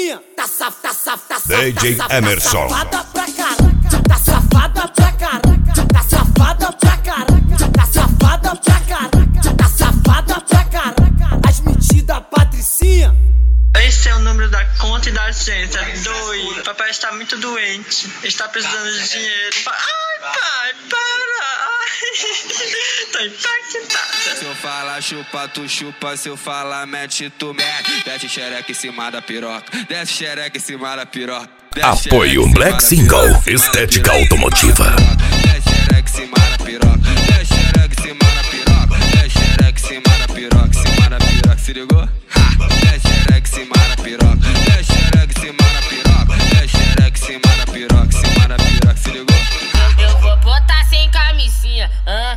patricinha. DJ Emerson. Tá safada pra caralho. Tá safada pra caralho. Tá safada pra caralho. Tá safada pra caralho. Tá safada pra caralho. As metidas patricinha. Esse é o número da conta e da agência. Doido. Papai está muito doente. Está precisando de dinheiro. Ai, pai, para. Ai. Tô impactada. Se eu falar chupa, tu chupa. Se eu falar mete, tu mete. Desce xereca em cima da piroca. Desce xereca em cima da piroca. Apoio Black Single Estética Automotiva. Desce xereca em cima da piroca. Desce xereca em cima da piroca. Desce xereca em cima da piroca. Em cima da piroca, se ligou? Desce xereca em cima da piroca. Desce xereca em cima da piroca. Desce xereca em cima da piroca. Em cima da piroca, se ligou? Eu vou botar sem camisinha.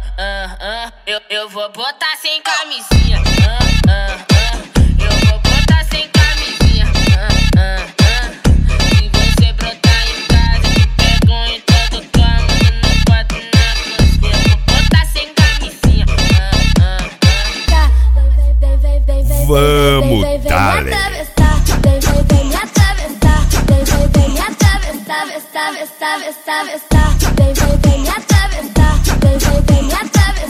Eu vou botar sem camisinha. Eu vou botar sem camisinha. Se você brotar em casa, te pego em todo canto, no quarto, na cozinha. Eu vou botar sem camisinha. Vamos, dale. Vem me atravessar. Vem me atravessar. Vem me atravessar. Vem me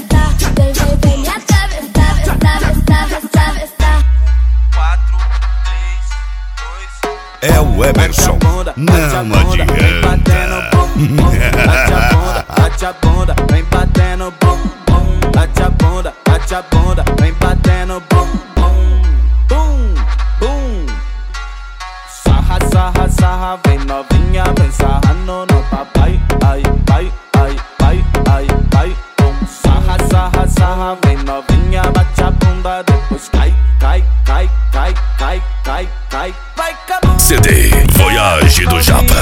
atravessar. 4, 3, 2. É o Emerson. Não adianta. Bate a bunda, vem batendo bum bum. Bate a bunda, vem batendo bum bum. Bum bum. Sarra, sarra, sarra, vem novinha, vem sarrando no papai. Ai, ai, ai, ai, ai, ai. Sarra, sarra, sarra, vem novinha, bate a bunda, depois cai, cai, cai, cai, cai, cai, cai. Vai, acabou. CD Voyage do Japa.